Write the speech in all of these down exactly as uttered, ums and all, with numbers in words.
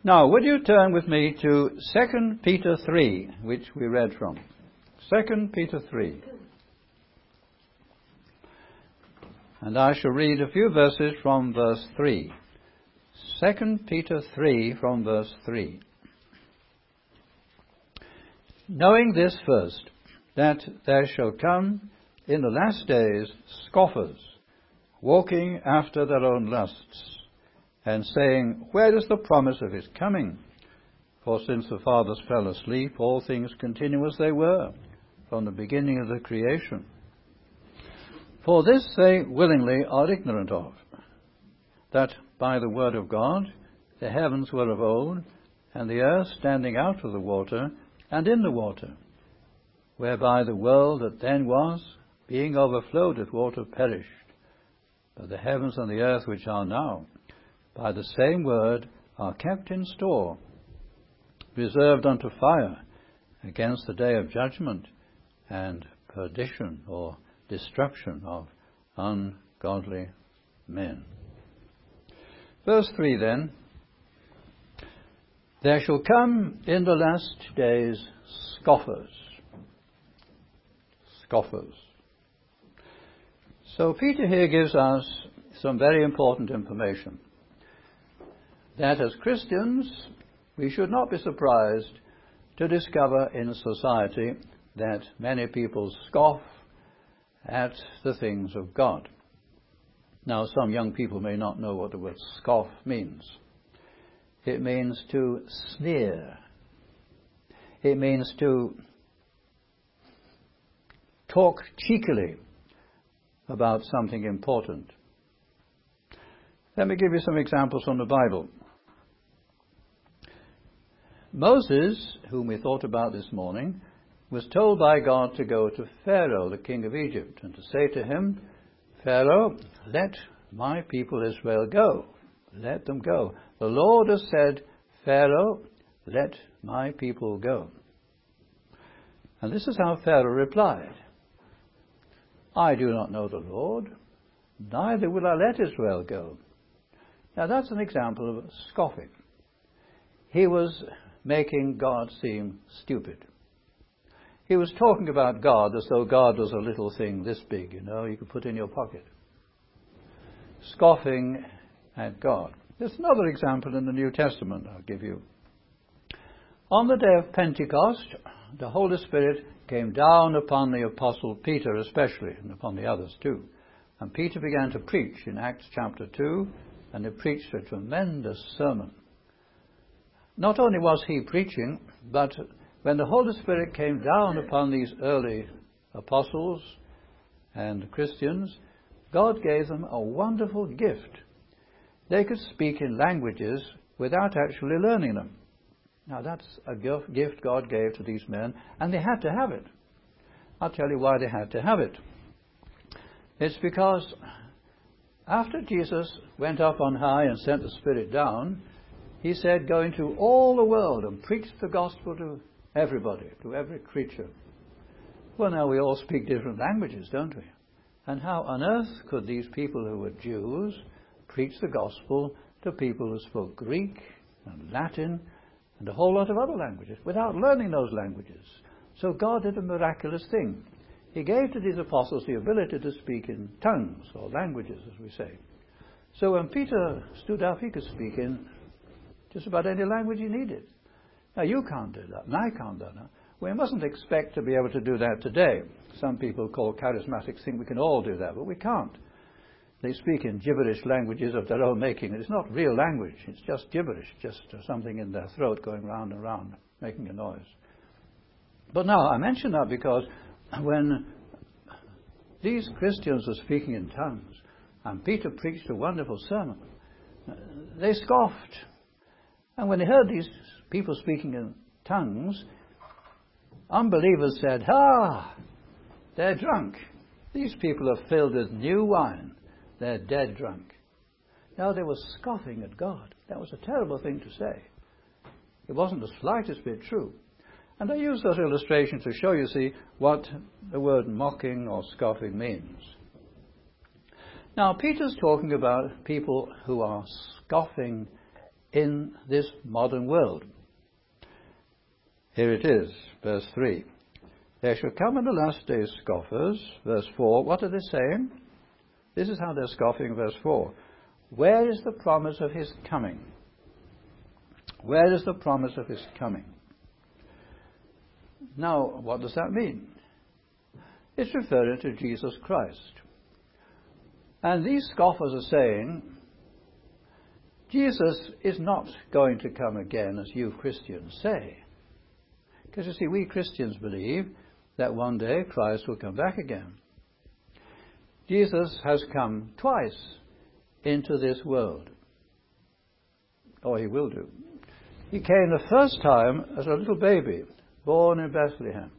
Now, would you turn with me to Second Peter three, which we read from. Second Peter three. And I shall read a few verses from verse three. Second Peter three from verse three. Knowing this first, that there shall come in the last days scoffers, walking after their own lusts, and saying, where is the promise of his coming? For since the fathers fell asleep, all things continue as they were, from the beginning of the creation. For this they willingly are ignorant of, that by the word of God the heavens were of old, and the earth standing out of the water, and in the water, whereby the world that then was, being overflowed with water, perished. But the heavens and the earth which are now, by the same word, are kept in store, reserved unto fire, against the day of judgment and perdition or destruction of ungodly men. Verse three then. There shall come in the last days scoffers. Scoffers. So Peter here gives us some very important information. That as Christians, we should not be surprised to discover in society that many people scoff at the things of God. Now, some young people may not know what the word scoff means. It means to sneer. It means to talk cheekily about something important. Let me give you some examples from the Bible. Moses, whom we thought about this morning, was told by God to go to Pharaoh, the king of Egypt, and to say to him, Pharaoh, let my people Israel go. Let them go. The Lord has said, Pharaoh, let my people go. And this is how Pharaoh replied. I do not know the Lord, neither will I let Israel go. Now that's an example of scoffing. He was making God seem stupid. He was talking about God as though God was a little thing this big, you know, you could put in your pocket. Scoffing at God. There's another example in the New Testament I'll give you. On the day of Pentecost, the Holy Spirit came down upon the Apostle Peter especially, and upon the others too. And Peter began to preach in Acts chapter two, and he preached a tremendous sermon. Not only was he preaching, but when the Holy Spirit came down upon these early apostles and Christians, God gave them a wonderful gift. They could speak in languages without actually learning them. Now that's a gift God gave to these men, and they had to have it. I'll tell you why they had to have it. It's because after Jesus went up on high and sent the Spirit down, he said, go into all the world and preach the gospel to everybody, to every creature. Well, now we all speak different languages, don't we? And how on earth could these people who were Jews preach the gospel to people who spoke Greek and Latin and a whole lot of other languages without learning those languages? So God did a miraculous thing. He gave to these apostles the ability to speak in tongues or languages, as we say. So when Peter stood up, he could speak in just about any language he needed. Now you can't do that, and I can't do that. We mustn't expect to be able to do that today. Some people called charismatics think we can all do that, but we can't. They speak in gibberish languages of their own making. It's not real language. It's just gibberish, just something in their throat going round and round, making a noise. But now, I mention that because when these Christians were speaking in tongues, and Peter preached a wonderful sermon, they scoffed. And when they heard these people speaking in tongues, unbelievers said, ah, they're drunk. These people are filled with new wine. They're dead drunk. Now they were scoffing at God. That was a terrible thing to say. It wasn't the slightest bit true. And I use those illustrations to show you, see, what the word mocking or scoffing means. Now, Peter's talking about people who are scoffing in this modern world. Here it is, verse three. There shall come in the last days scoffers, verse four. What are they saying? This is how they're scoffing, verse four. Where is the promise of his coming? Where is the promise of his coming? Now, what does that mean? It's referring to Jesus Christ. And these scoffers are saying, Jesus is not going to come again, as you Christians say. Because you see, we Christians believe that one day Christ will come back again. Jesus has come twice into this world. Or he will do. He came the first time as a little baby, born in Bethlehem.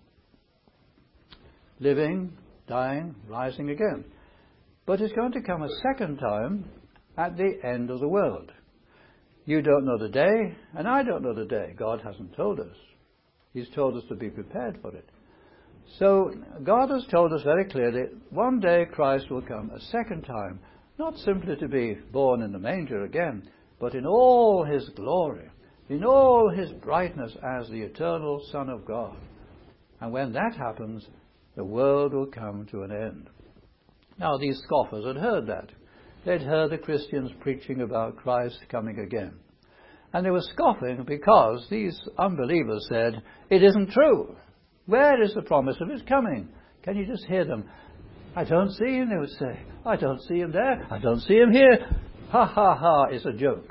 Living, dying, rising again. But he's going to come a second time at the end of the world. You don't know the day, and I don't know the day. God hasn't told us. He's told us to be prepared for it. So God has told us very clearly, one day Christ will come a second time, not simply to be born in the manger again, but in all his glory, in all his brightness as the eternal Son of God. And when that happens, the world will come to an end. Now, these scoffers had heard that. They'd heard the Christians preaching about Christ coming again. And they were scoffing because these unbelievers said, it isn't true. Where is the promise of his coming? Can you just hear them? I don't see him, they would say. I don't see him there. I don't see him here. Ha, ha, ha, it's a joke.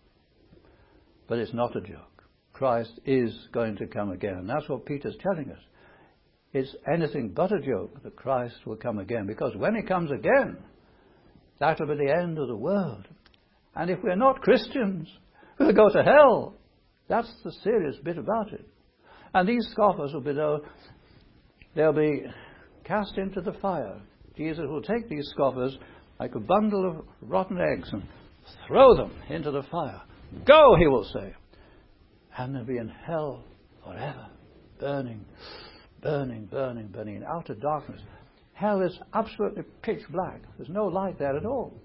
But it's not a joke. Christ is going to come again. That's what Peter's telling us. It's anything but a joke that Christ will come again. Because when he comes again, that'll be the end of the world. And if we're not Christians, we'll go to hell. That's the serious bit about it. And these scoffers will be, they'll be cast into the fire. Jesus will take these scoffers like a bundle of rotten eggs and throw them into the fire. Go, he will say. And they'll be in hell forever, burning, burning, burning, burning, in outer darkness. Hell is absolutely pitch black. There's no light there at all.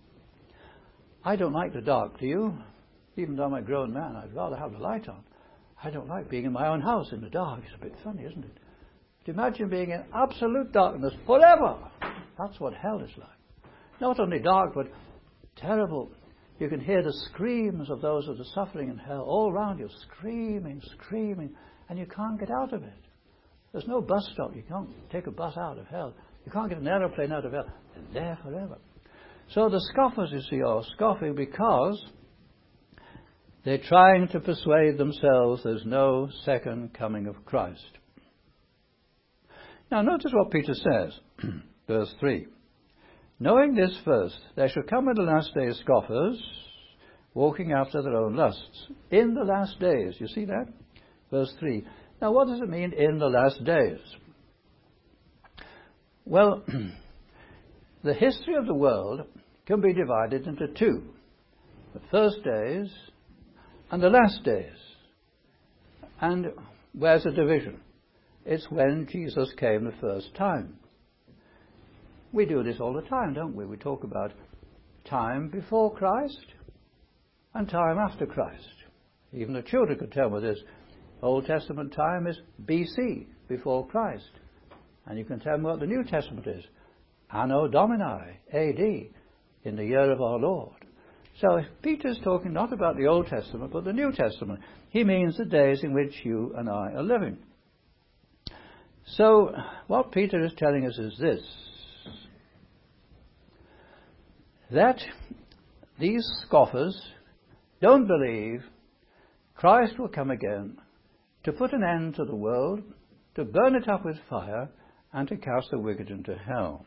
I don't like the dark, do you? Even though I'm a grown man, I'd rather have the light on. I don't like being in my own house in the dark. It's a bit funny, isn't it? But imagine being in absolute darkness forever. That's what hell is like. Not only dark, but terrible. You can hear the screams of those that are suffering in hell all around you, screaming, screaming, and you can't get out of it. There's no bus stop. You can't take a bus out of hell. You can't get an aeroplane out of hell. They're there forever. So the scoffers, you see, are scoffing because they're trying to persuade themselves there's no second coming of Christ. Now notice what Peter says, verse three. Knowing this first, there shall come in the last days scoffers, walking after their own lusts. In the last days, you see that? Verse three. Now what does it mean, in the last days? Well, the history of the world can be divided into two. The first days and the last days. And where's the division? It's when Jesus came the first time. We do this all the time, don't we? We talk about time before Christ and time after Christ. Even the children could tell me this. Old Testament time is B C, before Christ. And you can tell me what the New Testament is. Anno Domini, A D, in the year of our Lord. So if Peter's talking not about the Old Testament, but the New Testament, he means the days in which you and I are living. So what Peter is telling us is this, that these scoffers don't believe Christ will come again to put an end to the world, to burn it up with fire, and to cast the wicked into hell.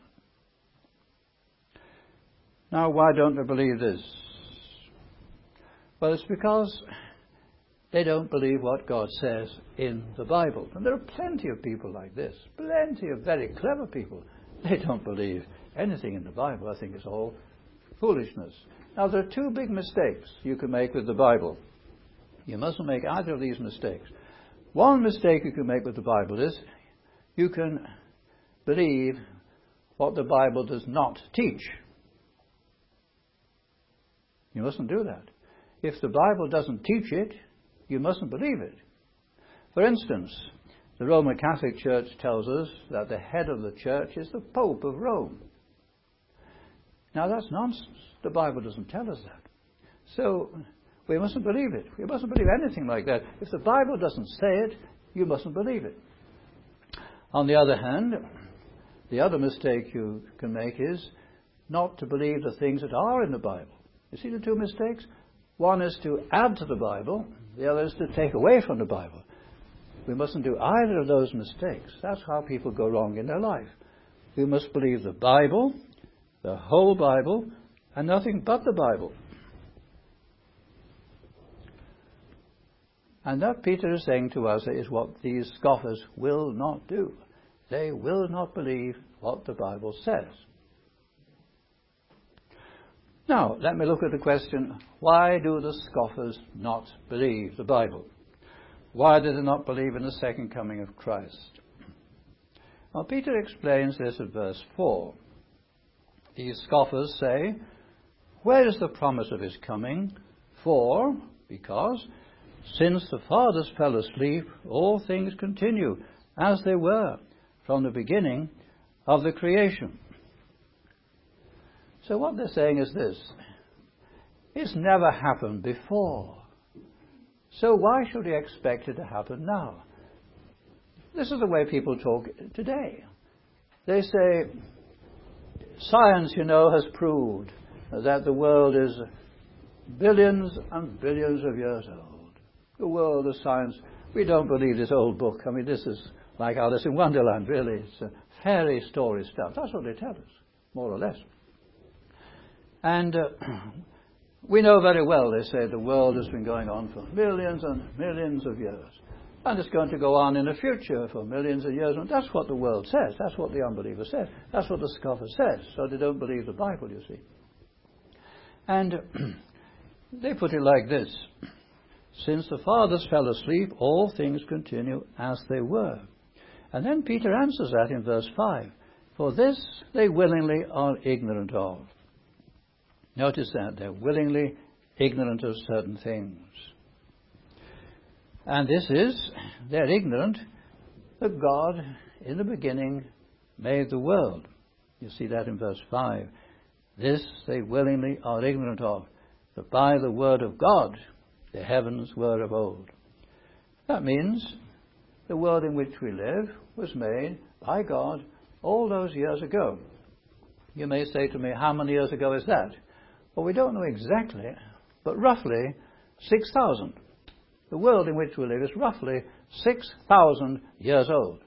Now, why don't they believe this? Well, it's because they don't believe what God says in the Bible. And there are plenty of people like this, plenty of very clever people. They don't believe anything in the Bible. I think it's all foolishness. Now, there are two big mistakes you can make with the Bible. You mustn't make either of these mistakes. One mistake you can make with the Bible is you can believe what the Bible does not teach. You mustn't do that. if the Bible doesn't teach it, you mustn't believe it. For instance, the Roman Catholic Church tells us that the head of the church is the Pope of Rome. Now that's nonsense. The Bible doesn't tell us that. So we mustn't believe it. We mustn't believe anything like that. If the Bible doesn't say it, you mustn't believe it. On the other hand, the other mistake you can make is not to believe the things that are in the Bible. You see the two mistakes? One is to add to the Bible, the other is to take away from the Bible. We mustn't do either of those mistakes. That's how people go wrong in their life. We must believe the Bible, the whole Bible, and nothing but the Bible. And that Peter is saying to us is what these scoffers will not do. They will not believe what the Bible says. Now, let me look at the question, why do the scoffers not believe the Bible? Why do they not believe in the second coming of Christ? Well, Peter explains this at verse four. These scoffers say, where is the promise of his coming? For, because, since the fathers fell asleep, all things continue as they were from the beginning of the creation. So what they're saying is this: it's never happened before. So why should we expect it to happen now? This is the way people talk today. They say, science, you know, has proved that the world is billions and billions of years old. The world of science, we don't believe this old book. I mean, this is like Alice in Wonderland, really. It's a fairy story stuff. That's what they tell us, more or less. And uh, we know very well, they say, the world has been going on for millions and millions of years. And it's going to go on in the future for millions of years. And that's what the world says. That's what the unbeliever says. That's what the scoffer says. So they don't believe the Bible, you see. And uh, they put it like this: since the fathers fell asleep, all things continue as they were. And then Peter answers that in verse five. For this they willingly are ignorant of. Notice that, they're willingly ignorant of certain things. And this is, they're ignorant that God, in the beginning, made the world. You see that in verse five. This they willingly are ignorant of, that by the word of God the heavens were of old. That means the world in which we live was made by God all those years ago. You may say to me, how many years ago is that? Well, we don't know exactly, but roughly six thousand. The world in which we live is roughly six thousand years old.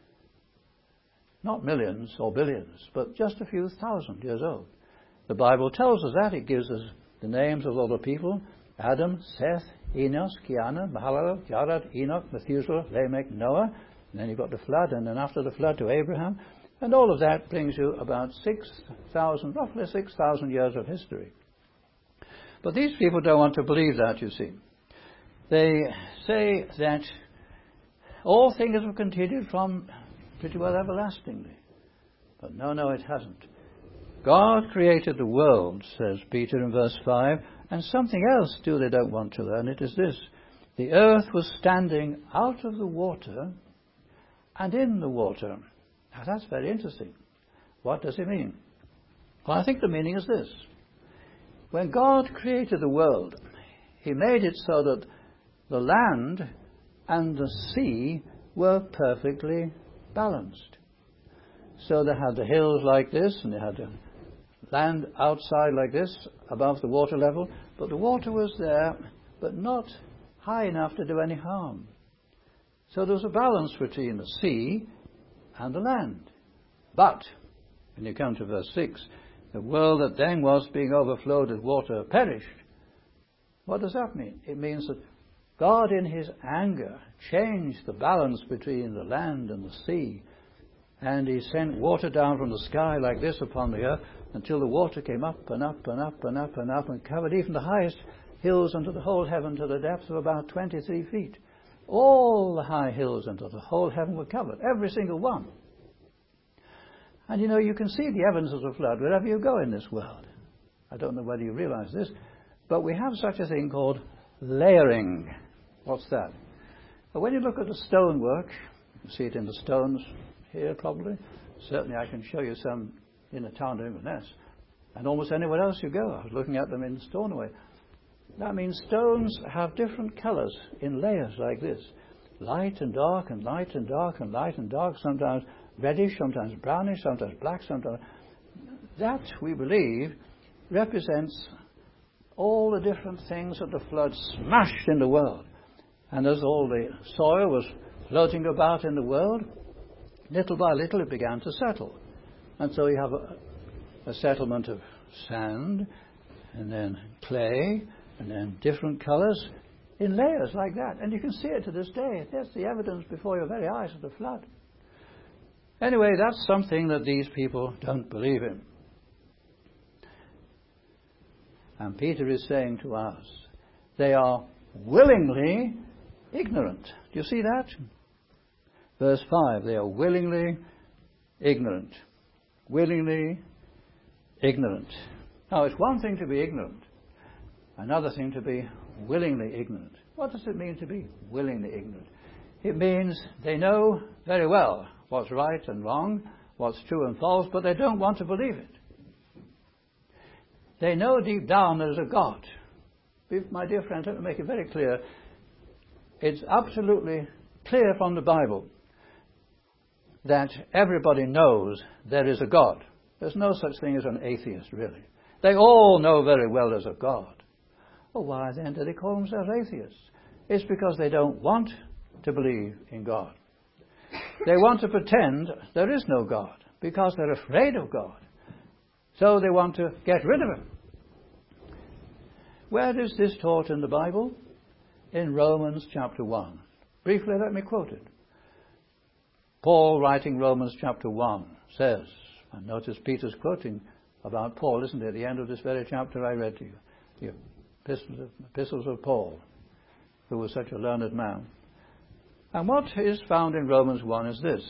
Not millions or billions, but just a few thousand years old. The Bible tells us that. It gives us the names of all the people: Adam, Seth, Enos, Keanah, Mahalalel, Jared, Enoch, Methuselah, Lamech, Noah. And then you've got the flood, and then after the flood to Abraham. And all of that brings you about six thousand, roughly six thousand years of history. But these people don't want to believe that, you see. They say that all things have continued from pretty well everlastingly. But no, no, it hasn't. God created the world, says Peter in verse five, and something else too they don't want to learn. It is this: the earth was standing out of the water and in the water. Now that's very interesting. What does it mean? Well, I think the meaning is this. When God created the world, He made it so that the land and the sea were perfectly balanced. So they had the hills like this, and they had the land outside like this, above the water level, but the water was there, but not high enough to do any harm. So there was a balance between the sea and the land. But, when you come to verse six, the world that then was being overflowed with water perished. What does that mean? It means that God in His anger changed the balance between the land and the sea, and He sent water down from the sky like this upon the earth until the water came up and up and up and up and up and covered even the highest hills unto the whole heaven to the depth of about twenty-three feet. All the high hills unto the whole heaven were covered, every single one. And you know, you can see the evidence of the flood wherever you go in this world. I don't know whether you realize this, But we have such a thing called layering. What's that? Well, when you look at the stonework, you see it in the stones here probably. Certainly I can show you some in the town of Inverness. And almost anywhere else you go. I was looking at them in Stornoway. That means stones have different colours in layers like this. Light and dark and light and dark and light and dark. Sometimes reddish, sometimes brownish, sometimes black, sometimes... That, we believe, represents all the different things that the flood smashed in the world. And as all the soil was floating about in the world, little by little it began to settle. And so you have a, a settlement of sand, and then clay, and then different colours in layers like that. And you can see it to this day. That's the evidence before your very eyes of the flood. Anyway, that's something that these people don't believe in. And Peter is saying to us, they are willingly ignorant. Do you see that? Verse five, they are willingly ignorant. Willingly ignorant. Now, it's one thing to be ignorant, another thing to be willingly ignorant. What does it mean to be willingly ignorant? It means they know very well what's right and wrong, what's true and false, but they don't want to believe it. They know deep down there's a God. My dear friends, let me make it very clear. It's absolutely clear from the Bible that everybody knows there is a God. There's no such thing as an atheist, really. They all know very well there's a God. Well, why then do they call themselves atheists? It's because they don't want to believe in God. They want to pretend there is no God because they're afraid of God. So they want to get rid of him. Where is this taught in the Bible? In Romans chapter one. Briefly, let me quote it. Paul, writing Romans chapter one, says, and notice Peter's quoting about Paul, isn't it? At the end of this very chapter I read to you. The epistles of, epistles of Paul, who was such a learned man. And what is found in Romans one is this.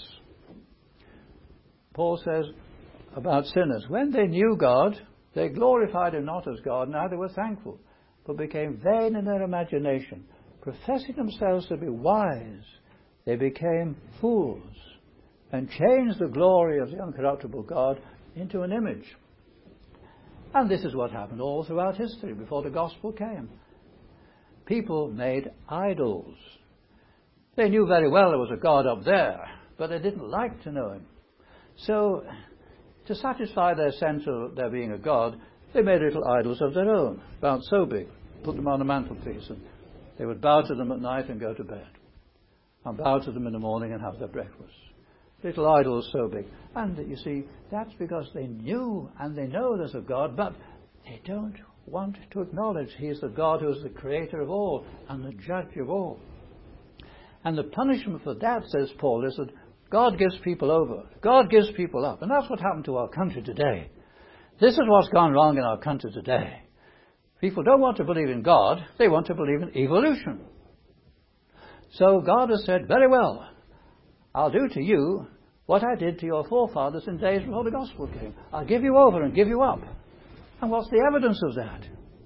Paul says about sinners, when they knew God, they glorified him not as God, neither were thankful, but became vain in their imagination. Professing themselves to be wise, they became fools and changed the glory of the uncorruptible God into an image. And this is what happened all throughout history before the gospel came. People made idols. They knew very well there was a God up there, but they didn't like to know him. So, to satisfy their sense of there being a God, they made little idols of their own, about so big, put them on a mantelpiece, and they would bow to them at night and go to bed, and bow to them in the morning and have their breakfast. Little idols so big. And you see, that's because they knew and they know there's a God, but they don't want to acknowledge he is the God who is the creator of all and the judge of all. And the punishment for that, says Paul, is that God gives people over. God gives people up. And that's what happened to our country today. This is what's gone wrong in our country today. People don't want to believe in God. They want to believe in evolution. So God has said, very well, I'll do to you what I did to your forefathers in days before the gospel came. I'll give you over and give you up. And what's the evidence of that?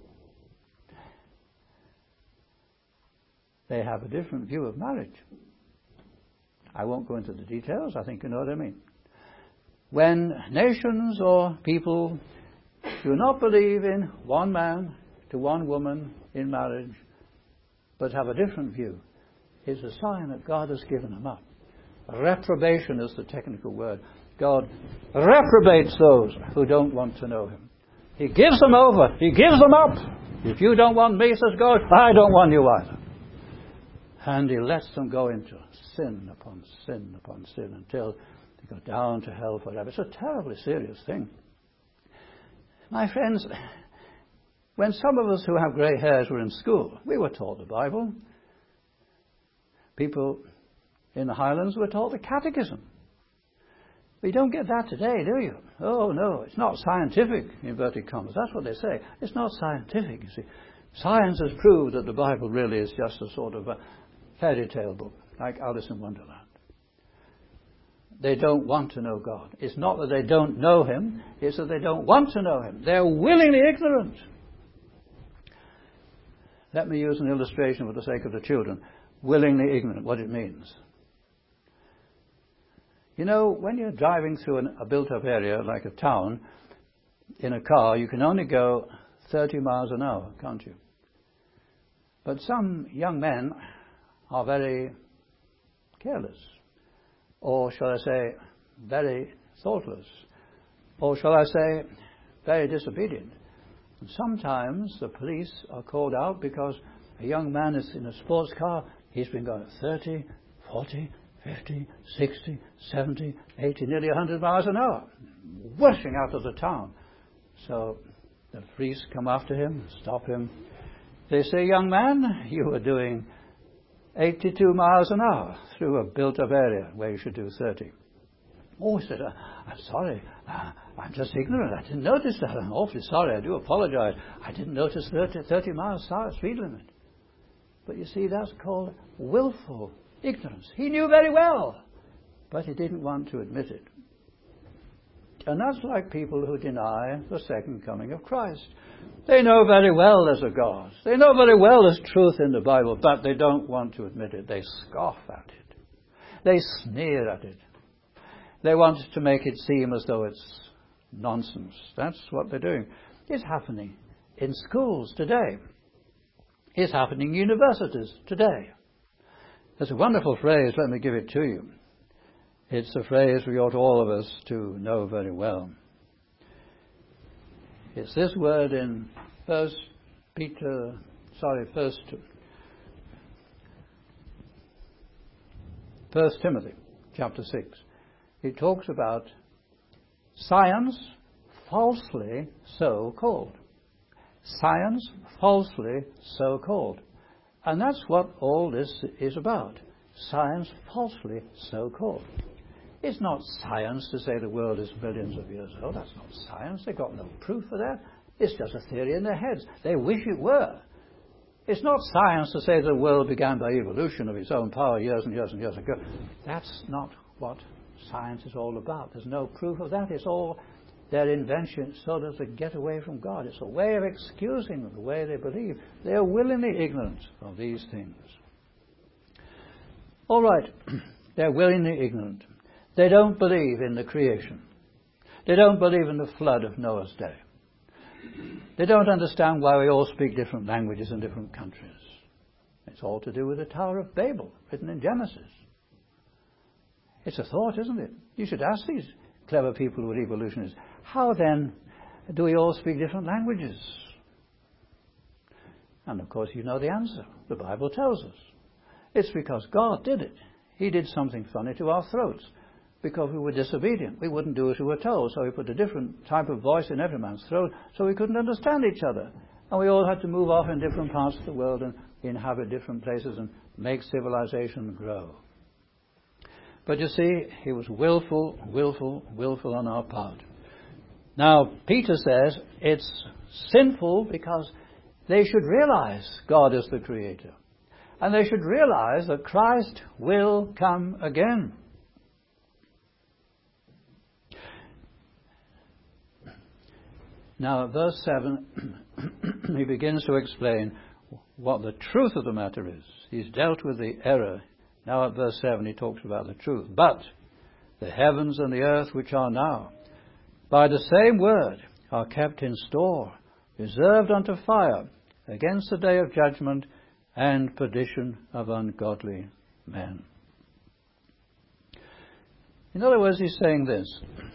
They have a different view of marriage. I won't go into the details. I think you know what I mean. When nations or people do not believe in one man to one woman in marriage, but have a different view, it's a sign that God has given them up. Reprobation is the technical word. God reprobates those who don't want to know him. He gives them over. He gives them up. If you don't want me, says God, I don't want you either. And he lets them go into sin upon sin upon sin until they go down to hell forever. It's a terribly serious thing. My friends, when some of us who have grey hairs were in school, we were taught the Bible. People in the Highlands were taught the Catechism. But you don't get that today, do you? Oh, no, it's not scientific, inverted commas. That's what they say. It's not scientific, you see. Science has proved that the Bible really is just a sort of a fairy tale book, like Alice in Wonderland. They don't want to know God. It's not that they don't know him, it's that they don't want to know him. They're willingly ignorant. Let me use an illustration for the sake of the children. Willingly ignorant, what it means. You know, when you're driving through an, a built-up area like a town, in a car, you can only go thirty miles an hour, can't you? But some young men are very careless, or shall I say, very thoughtless, or shall I say, very disobedient. And sometimes the police are called out because a young man is in a sports car, he's been going at thirty, forty, fifty, sixty, seventy, eighty, nearly one hundred miles an hour, rushing out of the town. So the police come after him, stop him. They say, young man, you were doing eighty-two miles an hour through a built-up area where you should do thirty. Oh, he said, uh, I'm sorry, uh, I'm just ignorant. I didn't notice that. I'm awfully sorry. I do apologize. I didn't notice thirty, thirty miles speed limit. But you see, that's called willful ignorance. He knew very well, but he didn't want to admit it. And that's like people who deny the second coming of Christ. They know very well there's a God. They know very well there's truth in the Bible, but they don't want to admit it. They scoff at it. They sneer at it. They want to make it seem as though it's nonsense. That's what they're doing. It's happening in schools today. It's happening in universities today. There's a wonderful phrase, let me give it to you. It's a phrase we ought all of us to know very well. It's this word in First Peter, sorry, First, First Timothy, chapter six. It talks about science falsely so called. Science falsely so called. And that's what all this is about. Science falsely so called. It's not science to say the world is millions of years old. That's not science. They've got no proof for that. It's just a theory in their heads. They wish it were. It's not science to say the world began by evolution of its own power years and years and years ago. That's not what science is all about. There's no proof of that. It's all their invention so that they get away from God. It's a way of excusing the way they believe. They are willingly ignorant of these things. All right, they're willingly ignorant. They don't believe in the creation. They don't believe in the flood of Noah's day. They don't understand why we all speak different languages in different countries. It's all to do with the Tower of Babel, written in Genesis. It's a thought, isn't it? You should ask these clever people who are evolutionists, how then do we all speak different languages? And of course you know the answer. The Bible tells us. It's because God did it. He did something funny to our throats because we were disobedient. We wouldn't do as we were told, so he put a different type of voice in every man's throat so we couldn't understand each other. And we all had to move off in different parts of the world and inhabit different places and make civilization grow. But you see, he was willful, willful, willful on our part. Now, Peter says it's sinful because they should realize God is the Creator. And they should realize that Christ will come again. Now, at verse seven, he begins to explain what the truth of the matter is. He's dealt with the error. Now at verse seven he talks about the truth. But the heavens and the earth which are now, by the same word, are kept in store, reserved unto fire, against the day of judgment and perdition of ungodly men. In other words, he's saying this.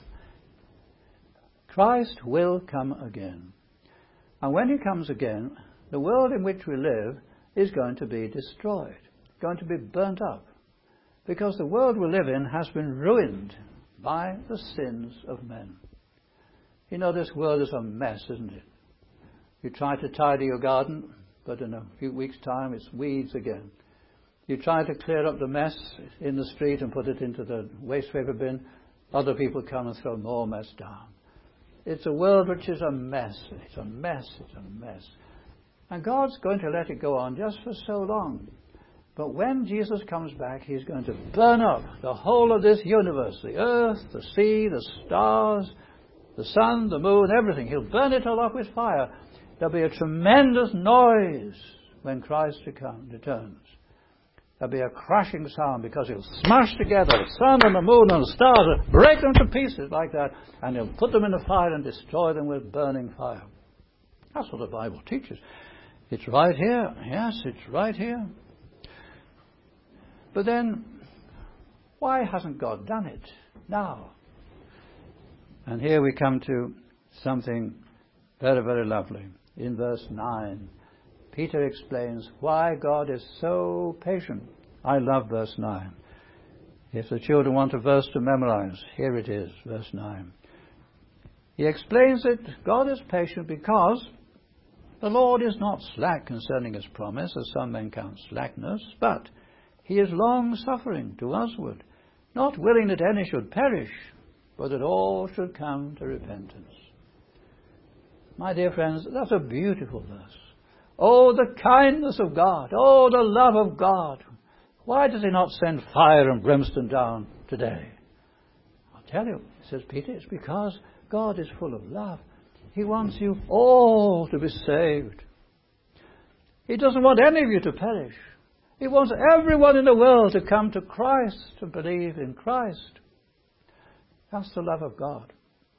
Christ will come again. And when he comes again, the world in which we live is going to be destroyed, going to be burnt up. Because the world we live in has been ruined by the sins of men. You know, this world is a mess, isn't it? You try to tidy your garden, but in a few weeks' time it's weeds again. You try to clear up the mess in the street and put it into the waste paper bin, other people come and throw more mess down. It's a world which is a mess. It's a mess. It's a mess. And God's going to let it go on just for so long. But when Jesus comes back, he's going to burn up the whole of this universe, the earth, the sea, the stars, the sun, the moon, everything. He'll burn it all up with fire. There'll be a tremendous noise when Christ returns. There'll be a crashing sound because he'll smash together the sun and the moon and the stars and break them to pieces like that, and he'll put them in the fire and destroy them with burning fire. That's what the Bible teaches. It's right here. Yes, it's right here. But then, why hasn't God done it now? And here we come to something very, very lovely. In verse nine, Peter explains why God is so patient. I love verse nine. If the children want a verse to memorize, here it is, verse nine. He explains that God is patient because the Lord is not slack concerning his promise, as some men count slackness, but he is long-suffering to usward, not willing that any should perish, but that all should come to repentance. My dear friends, that's a beautiful verse. Oh, the kindness of God. Oh, the love of God. Why does he not send fire and brimstone down today? I'll tell you, says Peter, it's because God is full of love. He wants you all to be saved. He doesn't want any of you to perish. He wants everyone in the world to come to Christ, to believe in Christ. That's the love of God.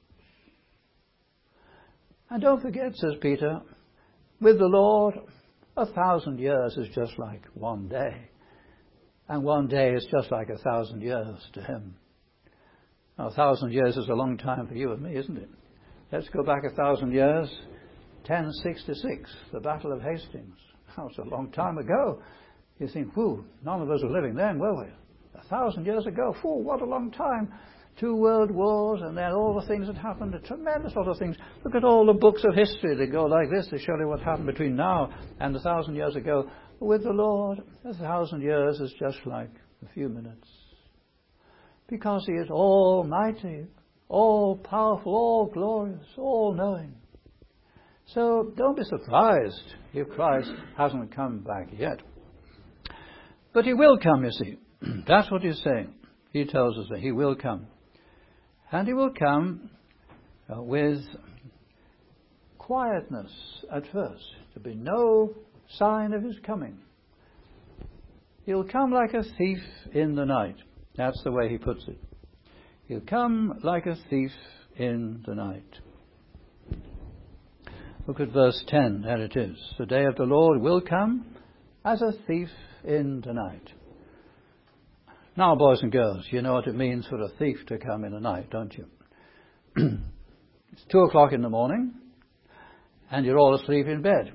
And don't forget, says Peter, with the Lord, a thousand years is just like one day. And one day is just like a thousand years to him. Now, a thousand years is a long time for you and me, isn't it? Let's go back a thousand years. ten sixty-six, the Battle of Hastings. That was a long time ago. You think, whew, none of us were living then, were we? A thousand years ago, whew, what a long time. Two world wars, and then all the things that happened, a tremendous lot of things. Look at all the books of history. They go like this. They show you what happened between now and a thousand years ago. With the Lord, a thousand years is just like a few minutes. Because he is almighty, all powerful, all glorious, all knowing. So don't be surprised if Christ hasn't come back yet. But he will come, you see. That's what he's saying. He tells us that he will come. And he will come uh, with quietness at first. There'll be no sign of his coming. He'll come like a thief in the night. That's the way he puts it. He'll come like a thief in the night. Look at verse ten. There it is. The day of the Lord will come as a thief in the night. Now, boys and girls, you know what it means for a thief to come in the night, don't you? It's two o'clock in the morning, and you're all asleep in bed.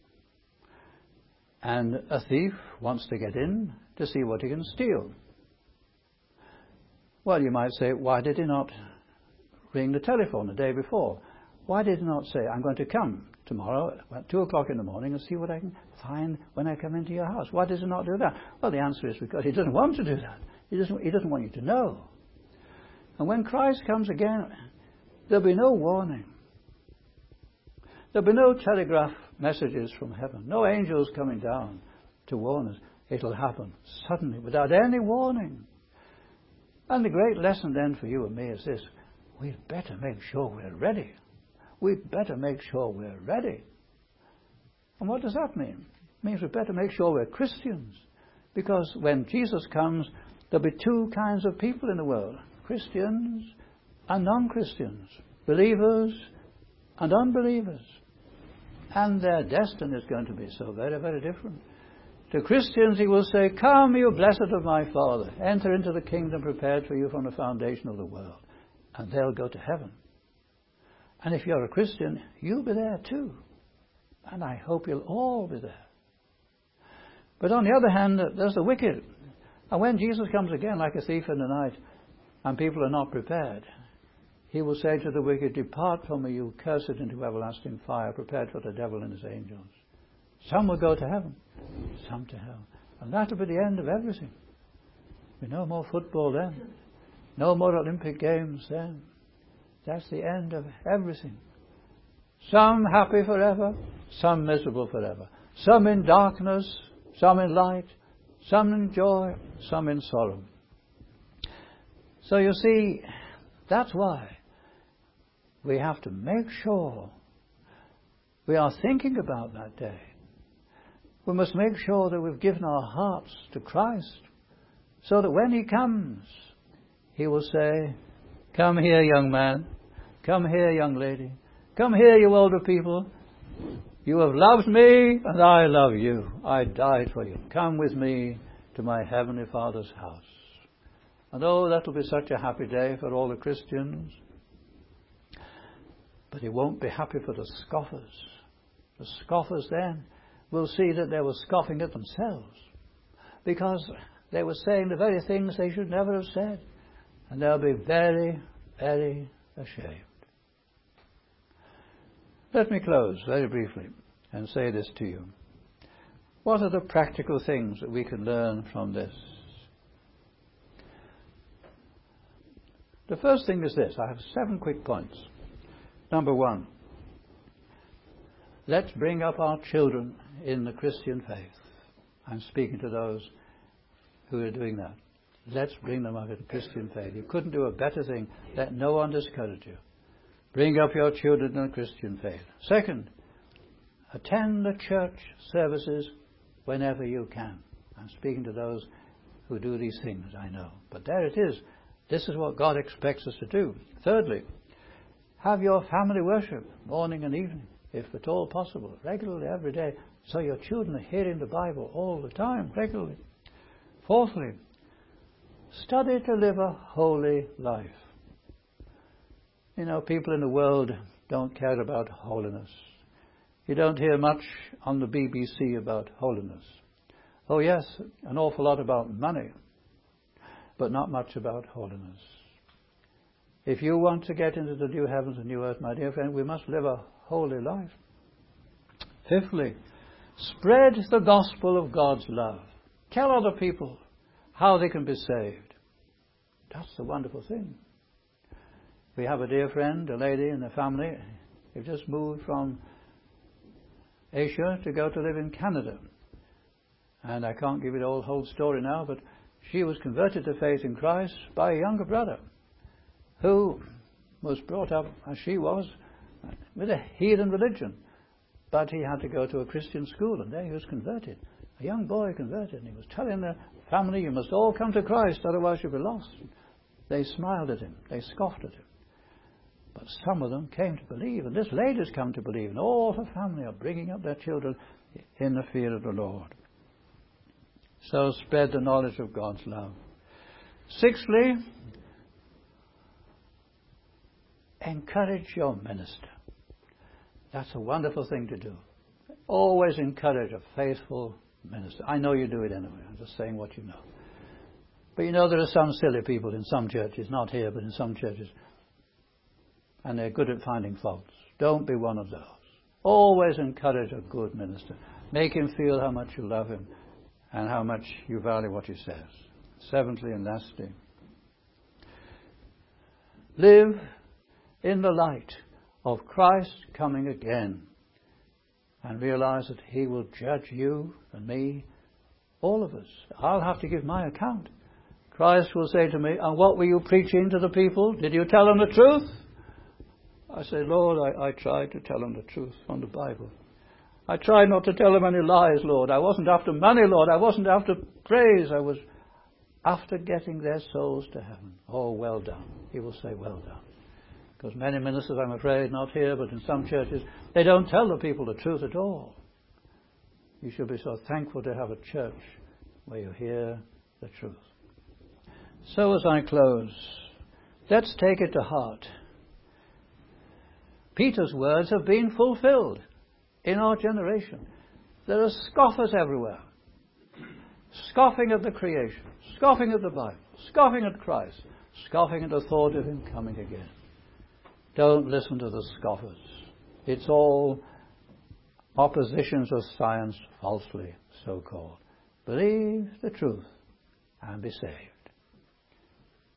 And a thief wants to get in to see what he can steal. Well, you might say, why did he not ring the telephone the day before? Why did he not say, I'm going to come tomorrow at two o'clock in the morning and see what I can find when I come into your house? Why does he not do that? Well, the answer is because he doesn't want to do that. He doesn't, he doesn't want you to know. And when Christ comes again, there'll be no warning. There'll be no telegraph messages from heaven. No angels coming down to warn us. It'll happen suddenly, without any warning. And the great lesson then for you and me is this. We'd better make sure we're ready. We'd better make sure we're ready. And what does that mean? It means we'd better make sure we're Christians. Because when Jesus comes, there'll be two kinds of people in the world. Christians and non-Christians. Believers and unbelievers. And their destiny is going to be so very, very different. To Christians he will say, come, you blessed of my Father, enter into the kingdom prepared for you from the foundation of the world. And they'll go to heaven. And if you're a Christian, you'll be there too. And I hope you'll all be there. But on the other hand, there's the wicked. And when Jesus comes again like a thief in the night, and people are not prepared, he will say to the wicked, depart from me, you cursed, into everlasting fire, prepared for the devil and his angels. Some will go to heaven, some to hell. And that'll be the end of everything. There'll be no more football then. No more Olympic Games then. That's the end of everything. Some happy forever, some miserable forever. Some in darkness, some in light, some in joy, some in sorrow. So you see, that's why we have to make sure we are thinking about that day. We must make sure that we've given our hearts to Christ, so that when He comes, He will say, "Come here, young man. Come here, young lady. Come here, you older people. You have loved me, and I love you. I died for you. Come with me to my Heavenly Father's house." And oh, that will be such a happy day for all the Christians. But He won't be happy for the scoffers. The scoffers then will see that they were scoffing at themselves, because they were saying the very things they should never have said. And they'll be very, very ashamed. Let me close very briefly and say this to you. What are the practical things that we can learn from this? The first thing is this. I have seven quick points. Number one, let's bring up our children in the Christian faith. I'm speaking to those who are doing that. Let's bring them up in the Christian faith. You couldn't do a better thing. Let no one discourage you. Bring up your children in the Christian faith. Second, attend the church services whenever you can. I'm speaking to those who do these things, I know. But there it is. This is what God expects us to do. Thirdly, have your family worship morning and evening, if at all possible, regularly every day, so your children are hearing the Bible all the time, regularly. Fourthly, study to live a holy life. You know, people in the world don't care about holiness. You don't hear much on the B B C about holiness. Oh yes, an awful lot about money, but not much about holiness. If you want to get into the new heavens and new earth, my dear friend, we must live a holy life. Fifthly, spread the gospel of God's love. Tell other people how they can be saved. That's the wonderful thing. We have a dear friend, a lady in the family, who just moved from Asia to go to live in Canada. And I can't give you the whole story now, but she was converted to faith in Christ by a younger brother who was brought up, as she was, with a heathen religion. But he had to go to a Christian school, and there he was converted. A young boy converted, and he was telling the family, "You must all come to Christ, otherwise you'll be lost." They smiled at him. They scoffed at him. But some of them came to believe, and this lady's come to believe, and all her family are bringing up their children in the fear of the Lord. So spread the knowledge of God's love. Sixthly, encourage your minister. That's a wonderful thing to do. Always encourage a faithful minister. I know you do it anyway. I'm just saying what you know. But you know, there are some silly people in some churches, not here, but in some churches, and they're good at finding faults. Don't be one of those. Always encourage a good minister. Make him feel how much you love him and how much you value what he says. Seventhly and lastly, live in the light of Christ coming again, and realize that he will judge you and me, all of us. I'll have to give my account. Christ will say to me, "And what were you preaching to the people? Did you tell them the truth?" I say, "Lord, I, I tried to tell them the truth from the Bible. I tried not to tell them any lies, Lord. I wasn't after money, Lord. I wasn't after praise. I was after getting their souls to heaven." Oh, well done. He will say, "Well done." Because many ministers, I'm afraid, not here, but in some churches, they don't tell the people the truth at all. You should be so thankful to have a church where you hear the truth. So as I close, let's take it to heart. Peter's words have been fulfilled in our generation. There are scoffers everywhere, scoffing at the creation, scoffing at the Bible, scoffing at Christ, scoffing at the thought of him coming again. Don't listen to the scoffers. It's all oppositions of science, falsely so called. Believe the truth and be saved.